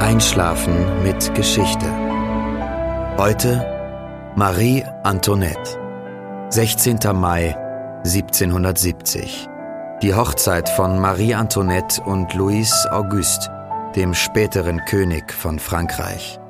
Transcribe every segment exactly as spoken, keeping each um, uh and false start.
Einschlafen mit Geschichte. Heute Marie Antoinette, sechzehnter Mai siebzehnhundertsiebzig. Die Hochzeit von Marie Antoinette und Louis Auguste, dem späteren König von Frankreich.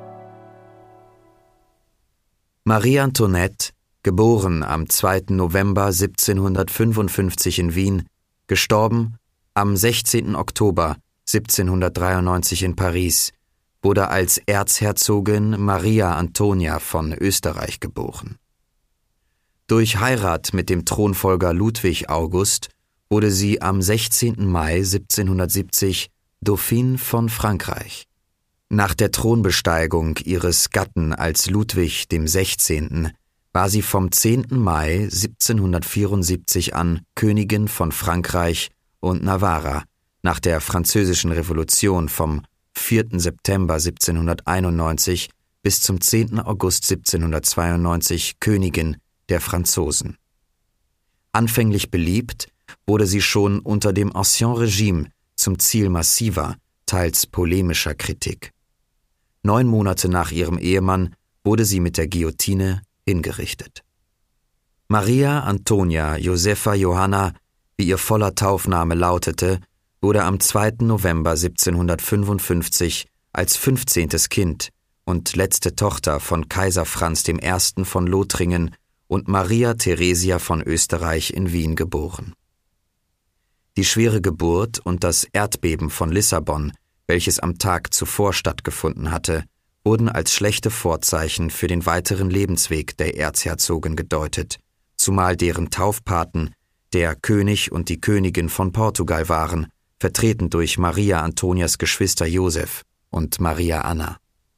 Marie Antoinette, geboren am zweiten November siebzehnhundertfünfundfünfzig in Wien, gestorben am sechzehnten Oktober siebzehnhundertdreiundneunzig in Paris, wurde als Erzherzogin Maria Antonia von Österreich geboren. Durch Heirat mit dem Thronfolger Ludwig August wurde sie am sechzehnten Mai siebzehnhundertsiebzig Dauphine von Frankreich. Nach der Thronbesteigung ihres Gatten als Ludwig dem Sechzehnten war sie vom zehnten Mai siebzehnhundertvierundsiebzig an Königin von Frankreich und Navarra, nach der Französischen Revolution vom vierten September siebzehnhunderteinundneunzig bis zum zehnten August siebzehnhundertzweiundneunzig Königin der Franzosen. Anfänglich beliebt, wurde sie schon unter dem Ancien Regime zum Ziel massiver, teils polemischer Kritik. Neun Monate nach ihrem Ehemann wurde sie mit der Guillotine hingerichtet. Maria Antonia Josepha Johanna, wie ihr voller Taufname lautete, wurde am zweiten November siebzehnhundertfünfundfünfzig als fünfzehntes Kind und letzte Tochter von Kaiser Franz der Erste von Lothringen und Maria Theresia von Österreich in Wien geboren. Die schwere Geburt und das Erdbeben von Lissabon, welches am Tag zuvor stattgefunden hatte, wurden als schlechte Vorzeichen für den weiteren Lebensweg der Erzherzogin gedeutet, zumal deren Taufpaten der König und die Königin von Portugal waren, vertreten durch Maria Antonias Geschwister Josef und Maria Anna.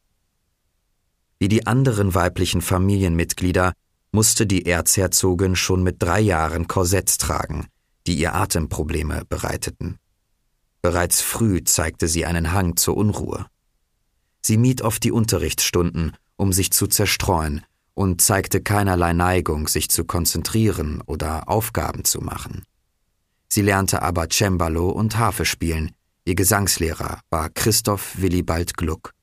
Wie die anderen weiblichen Familienmitglieder musste die Erzherzogin schon mit drei Jahren Korsetts tragen, die ihr Atemprobleme bereiteten. Bereits früh zeigte sie einen Hang zur Unruhe. Sie mied oft die Unterrichtsstunden, um sich zu zerstreuen, und zeigte keinerlei Neigung, sich zu konzentrieren oder Aufgaben zu machen. Sie lernte aber Cembalo und Harfe spielen. Ihr Gesangslehrer war Christoph Willibald Gluck.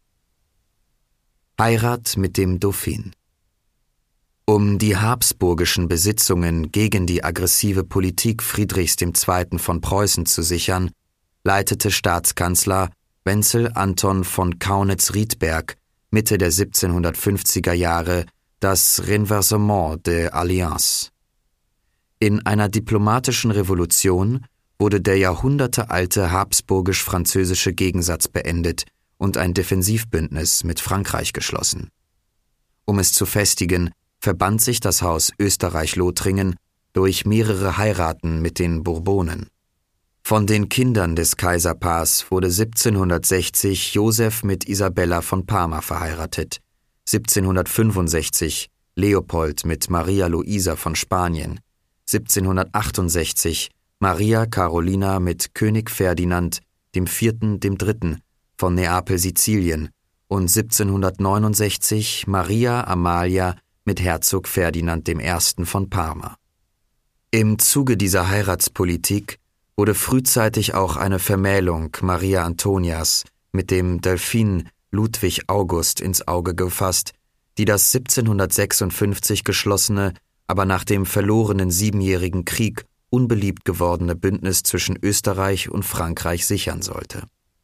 Heirat mit dem Dauphin. Um die habsburgischen Besitzungen gegen die aggressive Politik Friedrichs der Zweite von Preußen zu sichern, leitete Staatskanzler Wenzel Anton von Kaunitz-Riedberg Mitte der siebzehnhundertfünfziger Jahre das Renversement de Alliance. In einer diplomatischen Revolution wurde der jahrhundertealte habsburgisch-französische Gegensatz beendet und ein Defensivbündnis mit Frankreich geschlossen. Um es zu festigen, verband sich das Haus Österreich-Lothringen durch mehrere Heiraten mit den Bourbonen. Von den Kindern des Kaiserpaars wurde siebzehnhundertsechzig Josef mit Isabella von Parma verheiratet, siebzehnhundertfünfundsechzig Leopold mit Maria Luisa von Spanien, siebzehnhundertachtundsechzig Maria Carolina mit König Ferdinand dem Vierten dem Dritten von Neapel-Sizilien und siebzehnhundertneunundsechzig Maria Amalia mit Herzog Ferdinand dem Ersten von Parma. Im Zuge dieser Heiratspolitik wurde frühzeitig auch eine Vermählung Maria Antonias mit dem Delphin Ludwig August ins Auge gefasst, die das siebzehnhundertsechsundfünfzig geschlossene, aber nach dem verlorenen Siebenjährigen Krieg unbeliebt gewordene Bündnis zwischen Österreich und Frankreich sichern sollte.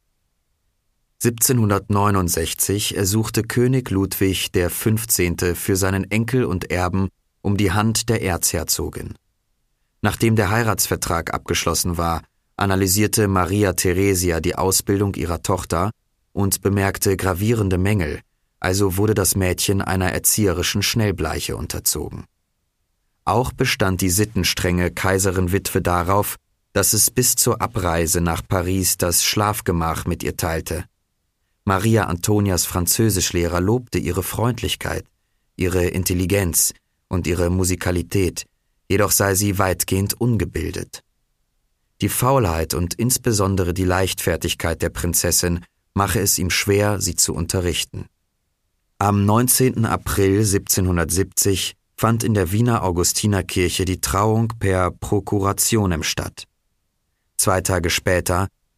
siebzehnhundertneunundsechzig ersuchte König Ludwig der Fünfzehnte für seinen Enkel und Erben um die Hand der Erzherzogin. Nachdem der Heiratsvertrag abgeschlossen war, analysierte Maria Theresia die Ausbildung ihrer Tochter und bemerkte gravierende Mängel, also wurde das Mädchen einer erzieherischen Schnellbleiche unterzogen. Auch bestand die sittenstrenge Kaiserin-Witwe darauf, dass es bis zur Abreise nach Paris das Schlafgemach mit ihr teilte. Maria Antonias Französischlehrer lobte ihre Freundlichkeit, ihre Intelligenz und ihre Musikalität, jedoch sei sie weitgehend ungebildet. Die Faulheit und insbesondere die Leichtfertigkeit der Prinzessin mache es ihm schwer, sie zu unterrichten. Am neunzehnten April siebzehnhundertsiebzig fand in der Wiener Augustinerkirche die Trauung per Prokurationem statt. Zwei Tage später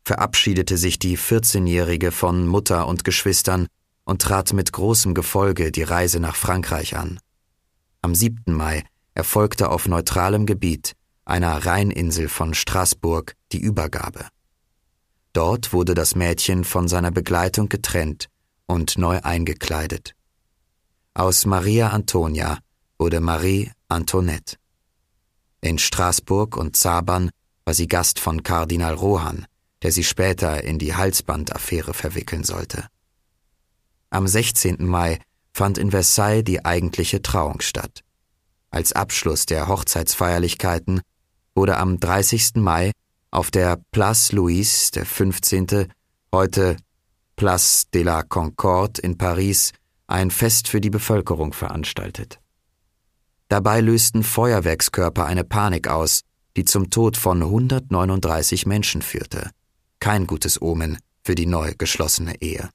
verabschiedete sich die vierzehnjährige von Mutter und Geschwistern und trat mit großem Gefolge die Reise nach Frankreich an. Am siebten Mai erfolgte auf neutralem Gebiet, einer Rheininsel von Straßburg, die Übergabe. Dort wurde das Mädchen von seiner Begleitung getrennt und neu eingekleidet. Aus Maria Antonia wurde Marie Antoinette. In Straßburg und Zabern war sie Gast von Kardinal Rohan, der sie später in die Halsbandaffäre verwickeln sollte. Am sechzehnten Mai fand in Versailles die eigentliche Trauung statt. Als Abschluss der Hochzeitsfeierlichkeiten wurde am dreißigsten Mai auf der Place Louis der fünfzehnte, heute Place de la Concorde in Paris, ein Fest für die Bevölkerung veranstaltet. Dabei lösten Feuerwerkskörper eine Panik aus, die zum Tod von hundertneununddreißig Menschen führte. Kein gutes Omen für die neu geschlossene Ehe.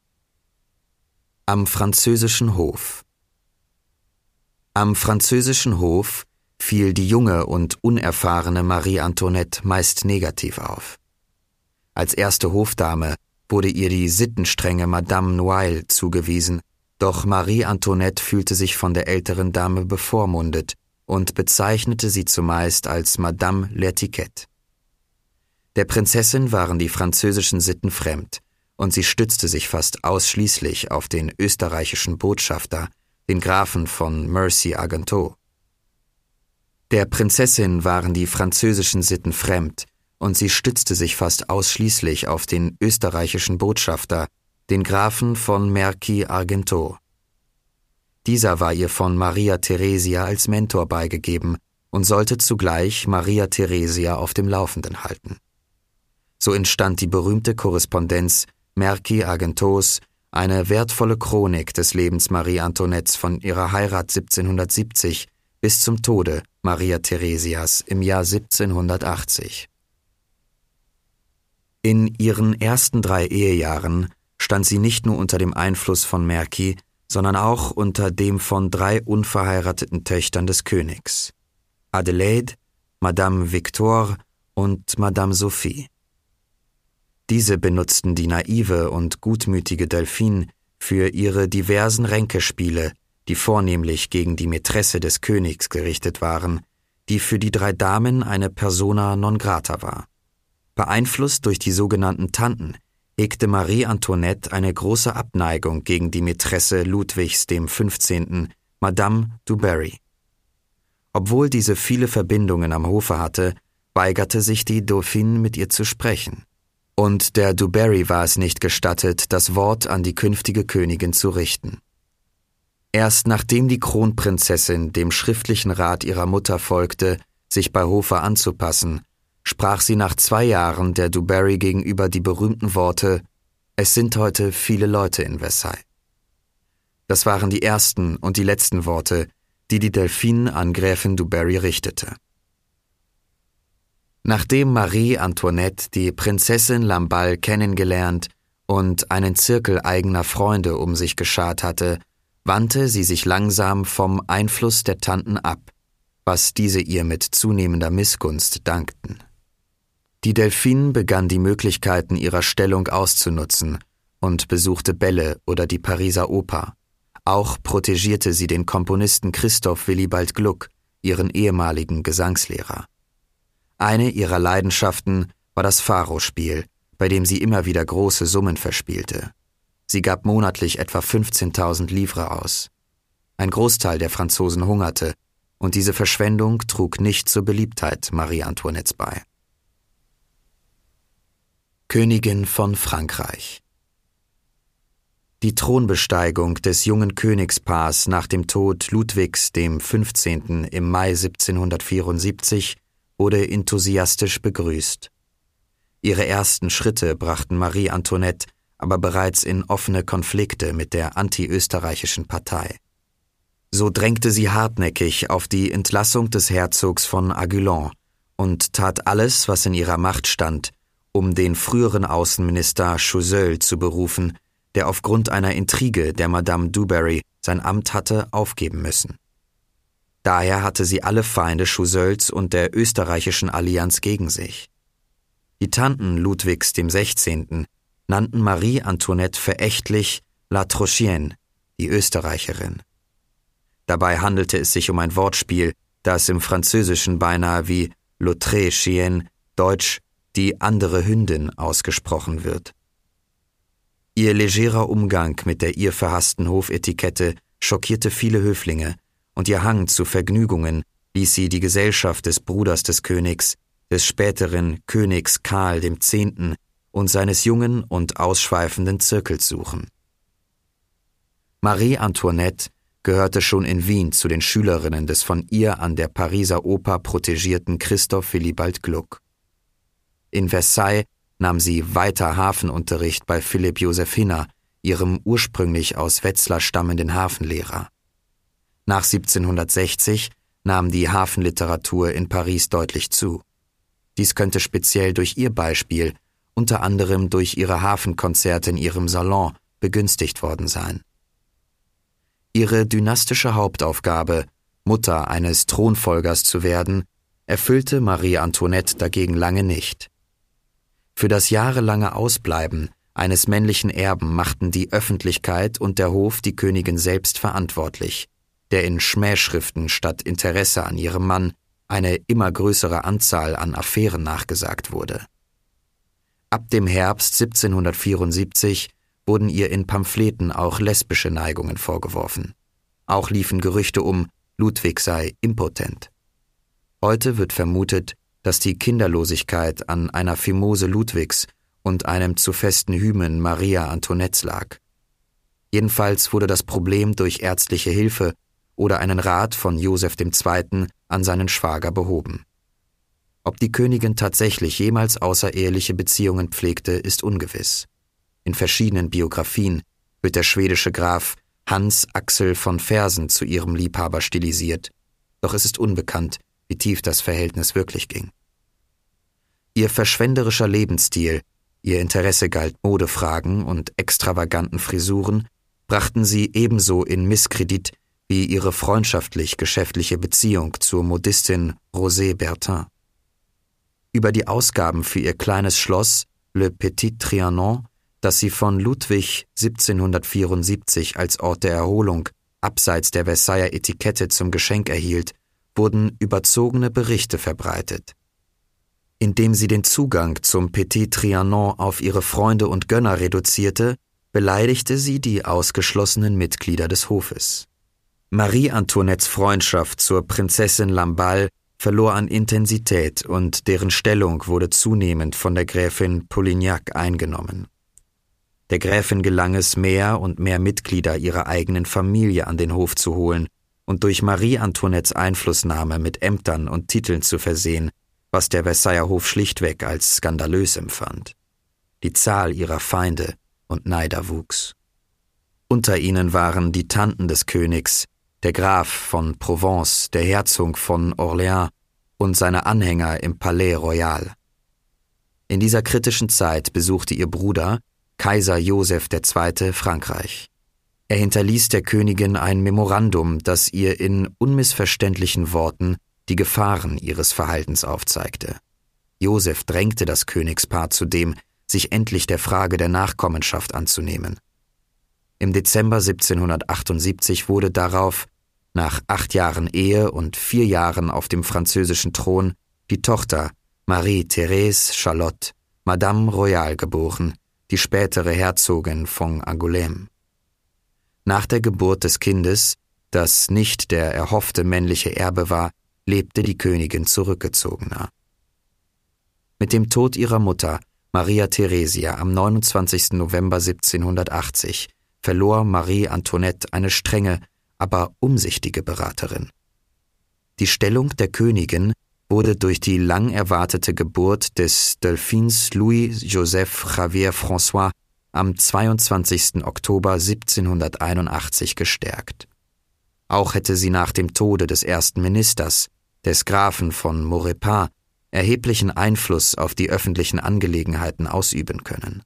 Am französischen Hof. Am französischen Hof fiel die junge und unerfahrene Marie Antoinette meist negativ auf. Als erste Hofdame wurde ihr die sittenstrenge Madame Noailles zugewiesen, doch Marie Antoinette fühlte sich von der älteren Dame bevormundet und bezeichnete sie zumeist als Madame l'Etiquette. Der Prinzessin waren die französischen Sitten fremd, und sie stützte sich fast ausschließlich auf den österreichischen Botschafter, den Grafen von Mercy-Argenteau. Der Prinzessin waren die französischen Sitten fremd, und sie stützte sich fast ausschließlich auf den österreichischen Botschafter, den Grafen von Mercy-Argenteau. Dieser war ihr von Maria Theresia als Mentor beigegeben und sollte zugleich Maria Theresia auf dem Laufenden halten. So entstand die berühmte Korrespondenz Mercy-Argenteaus, eine wertvolle Chronik des Lebens Marie Antoinettes von ihrer Heirat siebzehnhundertsiebzig bis zum Tode Maria Theresias im Jahr siebzehnhundertachtzig. In ihren ersten drei Ehejahren stand sie nicht nur unter dem Einfluss von Mercy, sondern auch unter dem von drei unverheirateten Töchtern des Königs: Adelaide, Madame Victoire und Madame Sophie. Diese benutzten die naive und gutmütige Delphine für ihre diversen Ränkespiele, die vornehmlich gegen die Mätresse des Königs gerichtet waren, die für die drei Damen eine persona non grata war. Beeinflusst durch die sogenannten Tanten hegte Marie Antoinette eine große Abneigung gegen die Mätresse Ludwigs dem fünfzehnten, Madame du Barry. Obwohl diese viele Verbindungen am Hofe hatte, weigerte sich die Dauphine mit ihr zu sprechen. Und der du Barry war es nicht gestattet, das Wort an die künftige Königin zu richten. Erst nachdem die Kronprinzessin dem schriftlichen Rat ihrer Mutter folgte, sich bei Hofe anzupassen, sprach sie nach zwei Jahren der du Barry gegenüber die berühmten Worte: »Es sind heute viele Leute in Versailles.« Das waren die ersten und die letzten Worte, die die Delphine an Gräfin du Barry richtete. Nachdem Marie Antoinette die Prinzessin Lamballe kennengelernt und einen Zirkel eigener Freunde um sich geschart hatte, wandte sie sich langsam vom Einfluss der Tanten ab, was diese ihr mit zunehmender Missgunst dankten. Die Delphine begann die Möglichkeiten ihrer Stellung auszunutzen und besuchte Bälle oder die Pariser Oper. Auch protegierte sie den Komponisten Christoph Willibald Gluck, ihren ehemaligen Gesangslehrer. Eine ihrer Leidenschaften war das Pharospiel, bei dem sie immer wieder große Summen verspielte. Sie gab monatlich etwa fünfzehntausend Livres aus. Ein Großteil der Franzosen hungerte, und diese Verschwendung trug nicht zur Beliebtheit Marie Antoinettes bei. Königin von Frankreich. Die Thronbesteigung des jungen Königspaars nach dem Tod Ludwigs dem fünfzehnten im Mai siebzehnhundertvierundsiebzig wurde enthusiastisch begrüßt. Ihre ersten Schritte brachten Marie Antoinette aber bereits in offene Konflikte mit der antiösterreichischen Partei. So drängte sie hartnäckig auf die Entlassung des Herzogs von Aiguillon und tat alles, was in ihrer Macht stand, um den früheren Außenminister Choiseul zu berufen, der aufgrund einer Intrige der Madame du Barry sein Amt hatte aufgeben müssen. Daher hatte sie alle Feinde Choiseuls und der österreichischen Allianz gegen sich. Die Tanten Ludwigs dem Sechzehnten nannten Marie Antoinette verächtlich La Trochienne, die Österreicherin. Dabei handelte es sich um ein Wortspiel, das im Französischen beinahe wie L'autre chienne, deutsch die andere Hündin, ausgesprochen wird. Ihr legerer Umgang mit der ihr verhassten Hofetikette schockierte viele Höflinge, und ihr Hang zu Vergnügungen ließ sie die Gesellschaft des Bruders des Königs, des späteren Königs Karl dem Zehnten und seines jungen und ausschweifenden Zirkels suchen. Marie Antoinette gehörte schon in Wien zu den Schülerinnen des von ihr an der Pariser Oper protegierten Christoph Willibald Gluck. In Versailles nahm sie weiter Hafenunterricht bei Philipp Joseph Hinner, ihrem ursprünglich aus Wetzlar stammenden Hafenlehrer. Nach siebzehnhundertsechzig nahm die Hafenliteratur in Paris deutlich zu. Dies könnte speziell durch ihr Beispiel, unter anderem durch ihre Hafenkonzerte in ihrem Salon, begünstigt worden sein. Ihre dynastische Hauptaufgabe, Mutter eines Thronfolgers zu werden, erfüllte Marie Antoinette dagegen lange nicht. Für das jahrelange Ausbleiben eines männlichen Erben machten die Öffentlichkeit und der Hof die Königin selbst verantwortlich, der in Schmähschriften statt Interesse an ihrem Mann eine immer größere Anzahl an Affären nachgesagt wurde. Ab dem Herbst siebzehnhundertvierundsiebzig wurden ihr in Pamphleten auch lesbische Neigungen vorgeworfen. Auch liefen Gerüchte um, Ludwig sei impotent. Heute wird vermutet, dass die Kinderlosigkeit an einer Phimose Ludwigs und einem zu festen Hymen Maria Antoinettes lag. Jedenfalls wurde das Problem durch ärztliche Hilfe oder einen Rat von Joseph der Zweite an seinen Schwager behoben. Ob die Königin tatsächlich jemals außereheliche Beziehungen pflegte, ist ungewiss. In verschiedenen Biografien wird der schwedische Graf Hans Axel von Fersen zu ihrem Liebhaber stilisiert, doch es ist unbekannt, wie tief das Verhältnis wirklich ging. Ihr verschwenderischer Lebensstil, ihr Interesse galt Modefragen und extravaganten Frisuren, brachten sie ebenso in Misskredit wie ihre freundschaftlich-geschäftliche Beziehung zur Modistin Rosé Bertin. Über die Ausgaben für ihr kleines Schloss Le Petit Trianon, das sie von Ludwig siebzehnhundertvierundsiebzig als Ort der Erholung abseits der Versailler Etikette zum Geschenk erhielt, wurden überzogene Berichte verbreitet. Indem sie den Zugang zum Petit Trianon auf ihre Freunde und Gönner reduzierte, beleidigte sie die ausgeschlossenen Mitglieder des Hofes. Marie Antoinettes Freundschaft zur Prinzessin Lamballe verlor an Intensität und deren Stellung wurde zunehmend von der Gräfin Polignac eingenommen. Der Gräfin gelang es, mehr und mehr Mitglieder ihrer eigenen Familie an den Hof zu holen und durch Marie Antoinettes Einflussnahme mit Ämtern und Titeln zu versehen, was der Versailler Hof schlichtweg als skandalös empfand. Die Zahl ihrer Feinde und Neider wuchs. Unter ihnen waren die Tanten des Königs, der Graf von Provence, der Herzog von Orléans und seine Anhänger im Palais Royal. In dieser kritischen Zeit besuchte ihr Bruder, Kaiser Joseph der Zweite, Frankreich. Er hinterließ der Königin ein Memorandum, das ihr in unmissverständlichen Worten die Gefahren ihres Verhaltens aufzeigte. Joseph drängte das Königspaar zudem, sich endlich der Frage der Nachkommenschaft anzunehmen. Im Dezember siebzehnhundertachtundsiebzig wurde darauf, nach acht Jahren Ehe und vier Jahren auf dem französischen Thron, die Tochter Marie-Thérèse Charlotte, Madame Royale, geboren, die spätere Herzogin von Angoulême. Nach der Geburt des Kindes, das nicht der erhoffte männliche Erbe war, lebte die Königin zurückgezogener. Mit dem Tod ihrer Mutter, Maria Theresia, am neunundzwanzigsten November siebzehnhundertachtzig, verlor Marie Antoinette eine strenge, aber umsichtige Beraterin. Die Stellung der Königin wurde durch die lang erwartete Geburt des Delphins Louis-Joseph Javier François am zweiundzwanzigsten Oktober siebzehnhunderteinundachtzig gestärkt. Auch hätte sie nach dem Tode des ersten Ministers, des Grafen von Maurepas, erheblichen Einfluss auf die öffentlichen Angelegenheiten ausüben können.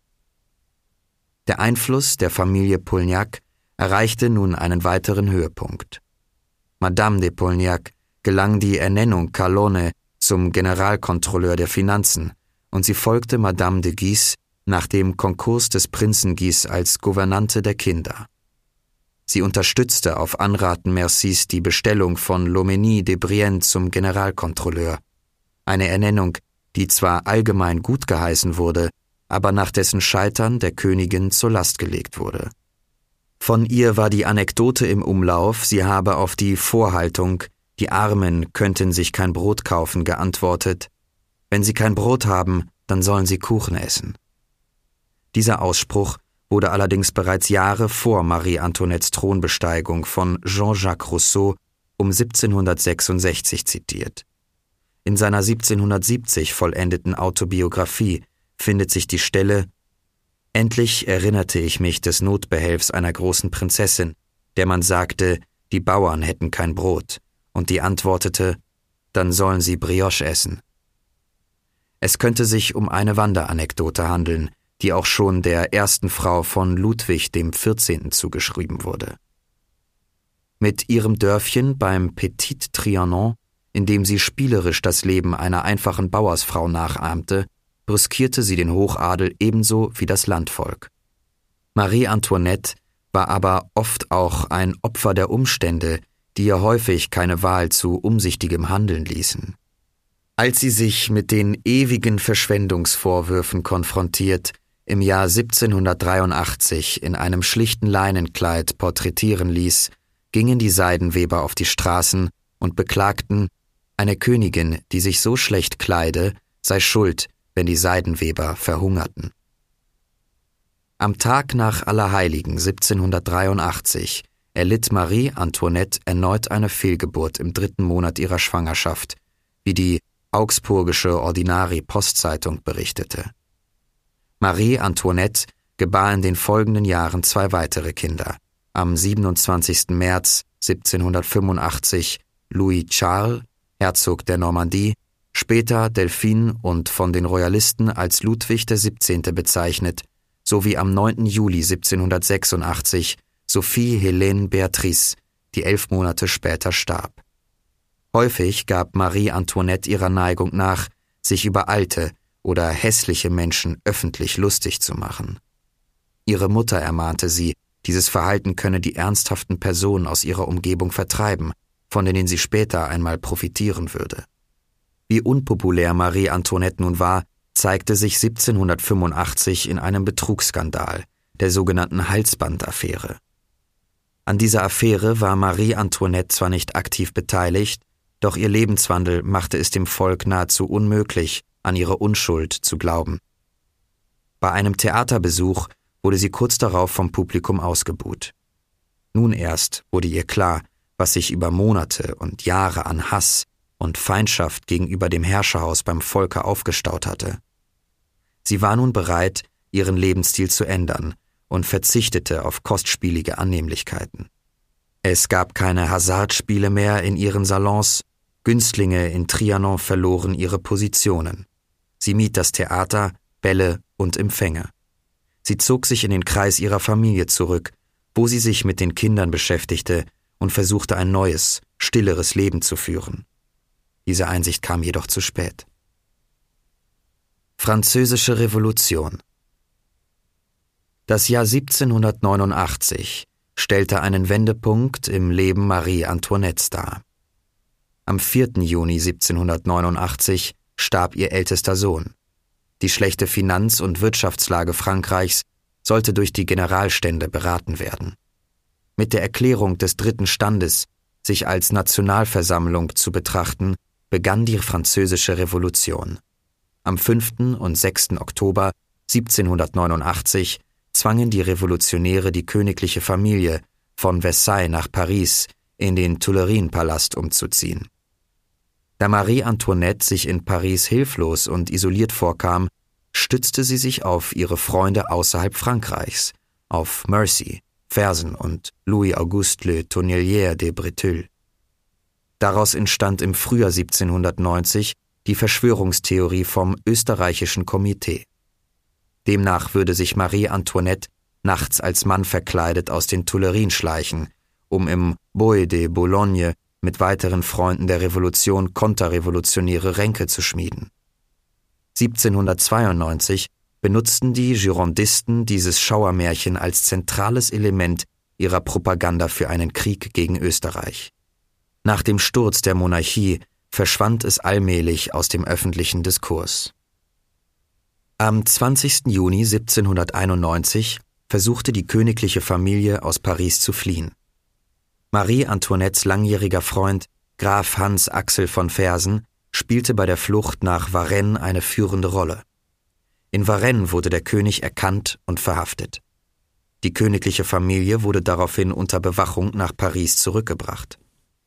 Der Einfluss der Familie Polignac erreichte nun einen weiteren Höhepunkt. Madame de Polignac gelang die Ernennung Calonne zum Generalkontrolleur der Finanzen und sie folgte Madame de Guise nach dem Konkurs des Prinzen Guise als Gouvernante der Kinder. Sie unterstützte auf Anraten Mercys die Bestellung von Loménie de Brienne zum Generalkontrolleur, eine Ernennung, die zwar allgemein gut geheißen wurde, aber nach dessen Scheitern der Königin zur Last gelegt wurde. Von ihr war die Anekdote im Umlauf, sie habe auf die Vorhaltung, die Armen könnten sich kein Brot kaufen, geantwortet: Wenn sie kein Brot haben, dann sollen sie Kuchen essen. Dieser Ausspruch wurde allerdings bereits Jahre vor Marie Antoinettes Thronbesteigung von Jean-Jacques Rousseau um siebzehnhundertsechsundsechzig zitiert. In seiner siebzehnhundertsiebzig vollendeten Autobiografie findet sich die Stelle: Endlich erinnerte ich mich des Notbehelfs einer großen Prinzessin, der man sagte, die Bauern hätten kein Brot, und die antwortete: Dann sollen sie Brioche essen. Es könnte sich um eine Wanderanekdote handeln, die auch schon der ersten Frau von Ludwig dem vierzehnten zugeschrieben wurde. Mit ihrem Dörfchen beim Petit Trianon, in dem sie spielerisch das Leben einer einfachen Bauersfrau nachahmte, brüskierte sie den Hochadel ebenso wie das Landvolk. Marie Antoinette war aber oft auch ein Opfer der Umstände, die ihr häufig keine Wahl zu umsichtigem Handeln ließen. Als sie sich mit den ewigen Verschwendungsvorwürfen konfrontiert, im Jahr siebzehnhundertdreiundachtzig in einem schlichten Leinenkleid porträtieren ließ, gingen die Seidenweber auf die Straßen und beklagten, eine Königin, die sich so schlecht kleide, sei schuld, wenn die Seidenweber verhungerten. Am Tag nach Allerheiligen siebzehnhundertdreiundachtzig erlitt Marie Antoinette erneut eine Fehlgeburt im dritten Monat ihrer Schwangerschaft, wie die Augsburgische Ordinari-Postzeitung berichtete. Marie Antoinette gebar in den folgenden Jahren zwei weitere Kinder. Am siebenundzwanzigsten März siebzehnhundertfünfundachtzig Louis Charles, Herzog der Normandie, später Delphine und von den Royalisten als Ludwig der siebzehnte bezeichnet, sowie am neunten Juli siebzehnhundertsechsundachtzig Sophie Hélène Béatrice, die elf Monate später starb. Häufig gab Marie Antoinette ihrer Neigung nach, sich über alte oder hässliche Menschen öffentlich lustig zu machen. Ihre Mutter ermahnte sie, dieses Verhalten könne die ernsthaften Personen aus ihrer Umgebung vertreiben, von denen sie später einmal profitieren würde. Wie unpopulär Marie Antoinette nun war, zeigte sich siebzehnhundertfünfundachtzig in einem Betrugsskandal, der sogenannten Halsbandaffäre. An dieser Affäre war Marie Antoinette zwar nicht aktiv beteiligt, doch ihr Lebenswandel machte es dem Volk nahezu unmöglich, an ihre Unschuld zu glauben. Bei einem Theaterbesuch wurde sie kurz darauf vom Publikum ausgebuht. Nun erst wurde ihr klar, was sich über Monate und Jahre an Hass und Feindschaft gegenüber dem Herrscherhaus beim Volke aufgestaut hatte. Sie war nun bereit, ihren Lebensstil zu ändern und verzichtete auf kostspielige Annehmlichkeiten. Es gab keine Hasardspiele mehr in ihren Salons, Günstlinge in Trianon verloren ihre Positionen. Sie mied das Theater, Bälle und Empfänge. Sie zog sich in den Kreis ihrer Familie zurück, wo sie sich mit den Kindern beschäftigte und versuchte ein neues, stilleres Leben zu führen. Diese Einsicht kam jedoch zu spät. Französische Revolution. Das Jahr siebzehnhundertneunundachtzig stellte einen Wendepunkt im Leben Marie Antoinettes dar. Am vierten Juni siebzehnhundertneunundachtzig starb ihr ältester Sohn. Die schlechte Finanz- und Wirtschaftslage Frankreichs sollte durch die Generalstände beraten werden. Mit der Erklärung des dritten Standes, sich als Nationalversammlung zu betrachten, begann die Französische Revolution. Am fünften und sechsten Oktober siebzehnhundertneunundachtzig zwangen die Revolutionäre die königliche Familie von Versailles nach Paris in den Tuilerien-Palast umzuziehen. Da Marie Antoinette sich in Paris hilflos und isoliert vorkam, stützte sie sich auf ihre Freunde außerhalb Frankreichs, auf Mercy, Fersen und Louis-Auguste Le Tonnelier de Breteuil. Daraus entstand im Frühjahr siebzehnhundertneunzig die Verschwörungstheorie vom österreichischen Komitee. Demnach würde sich Marie Antoinette nachts als Mann verkleidet aus den Tuilerien schleichen, um im Bois de Boulogne mit weiteren Freunden der Revolution konterrevolutionäre Ränke zu schmieden. siebzehnhundertzweiundneunzig benutzten die Girondisten dieses Schauermärchen als zentrales Element ihrer Propaganda für einen Krieg gegen Österreich. Nach dem Sturz der Monarchie verschwand es allmählich aus dem öffentlichen Diskurs. Am zwanzigsten Juni siebzehnhunderteinundneunzig versuchte die königliche Familie aus Paris zu fliehen. Marie Antoinettes langjähriger Freund Graf Hans Axel von Fersen spielte bei der Flucht nach Varennes eine führende Rolle. In Varennes wurde der König erkannt und verhaftet. Die königliche Familie wurde daraufhin unter Bewachung nach Paris zurückgebracht.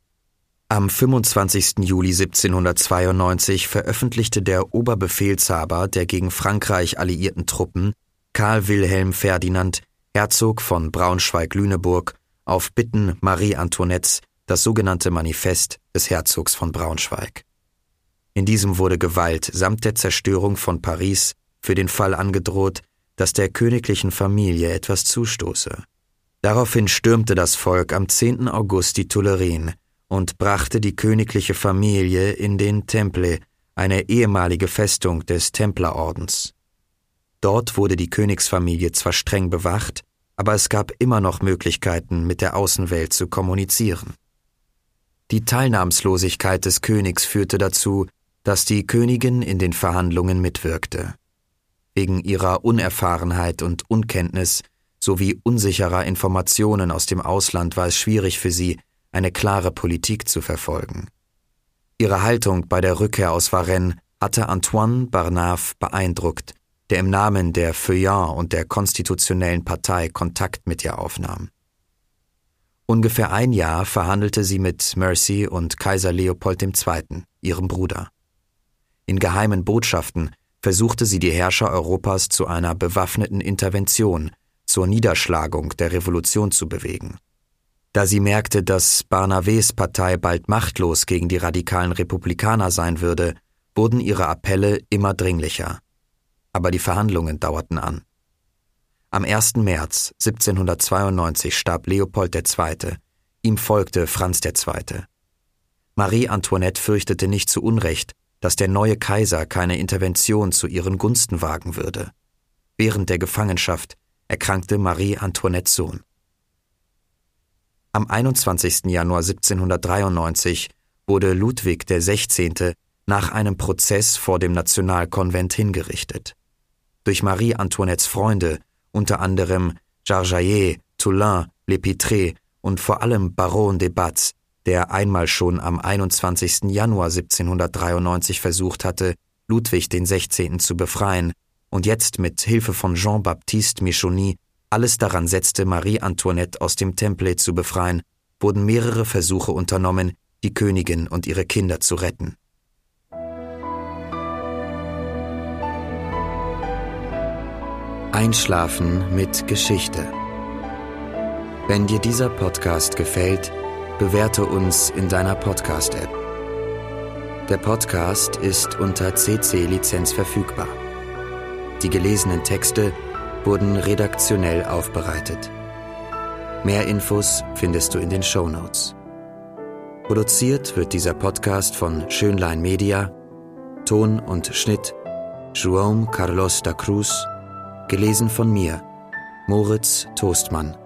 Am fünfundzwanzigsten Juli siebzehnhundertzweiundneunzig veröffentlichte der Oberbefehlshaber der gegen Frankreich alliierten Truppen, Karl Wilhelm Ferdinand, Herzog von Braunschweig-Lüneburg, auf Bitten Marie Antoinettes das sogenannte Manifest des Herzogs von Braunschweig. In diesem wurde Gewalt samt der Zerstörung von Paris für den Fall angedroht, dass der königlichen Familie etwas zustoße. Daraufhin stürmte das Volk am zehnten August die Tuilerien und brachte die königliche Familie in den Temple, eine ehemalige Festung des Templerordens. Dort wurde die Königsfamilie zwar streng bewacht, aber es gab immer noch Möglichkeiten, mit der Außenwelt zu kommunizieren. Die Teilnahmslosigkeit des Königs führte dazu, dass die Königin in den Verhandlungen mitwirkte. Wegen ihrer Unerfahrenheit und Unkenntnis sowie unsicherer Informationen aus dem Ausland war es schwierig für sie, eine klare Politik zu verfolgen. Ihre Haltung bei der Rückkehr aus Varennes hatte Antoine Barnave beeindruckt, der im Namen der Feuillants und der Konstitutionellen Partei Kontakt mit ihr aufnahm. Ungefähr ein Jahr verhandelte sie mit Mercy und Kaiser Leopold der Zweite., ihrem Bruder. In geheimen Botschaften versuchte sie die Herrscher Europas zu einer bewaffneten Intervention, zur Niederschlagung der Revolution zu bewegen. Da sie merkte, dass Barnaves Partei bald machtlos gegen die radikalen Republikaner sein würde, wurden ihre Appelle immer dringlicher. Aber die Verhandlungen dauerten an. Am ersten März siebzehnhundertzweiundneunzig starb Leopold der Zweite., ihm folgte Franz der Zweite. Marie Antoinette fürchtete nicht zu Unrecht, dass der neue Kaiser keine Intervention zu ihren Gunsten wagen würde. Während der Gefangenschaft erkrankte Marie Antoinettes Sohn. Am einundzwanzigsten Januar siebzehnhundertdreiundneunzig wurde Ludwig der Sechzehnte. Nach einem Prozess vor dem Nationalkonvent hingerichtet. Durch Marie Antoinettes Freunde, unter anderem Jarjaillet, Toulain, L'Épître und vor allem Baron de Batz, der einmal schon am einundzwanzigsten Januar siebzehnhundertdreiundneunzig versucht hatte, Ludwig den Sechzehnten zu befreien und jetzt mit Hilfe von Jean-Baptiste Michoni alles daran setzte, Marie Antoinette aus dem Temple zu befreien, wurden mehrere Versuche unternommen, die Königin und ihre Kinder zu retten. Einschlafen mit Geschichte. Wenn dir dieser Podcast gefällt, bewerte uns in deiner Podcast-App. Der Podcast ist unter C C-Lizenz verfügbar. Die gelesenen Texte wurden redaktionell aufbereitet. Mehr Infos findest du in den Shownotes. Produziert wird dieser Podcast von Schönlein Media, Ton und Schnitt João Carlos da Cruz, gelesen von mir, Moritz Toastmann.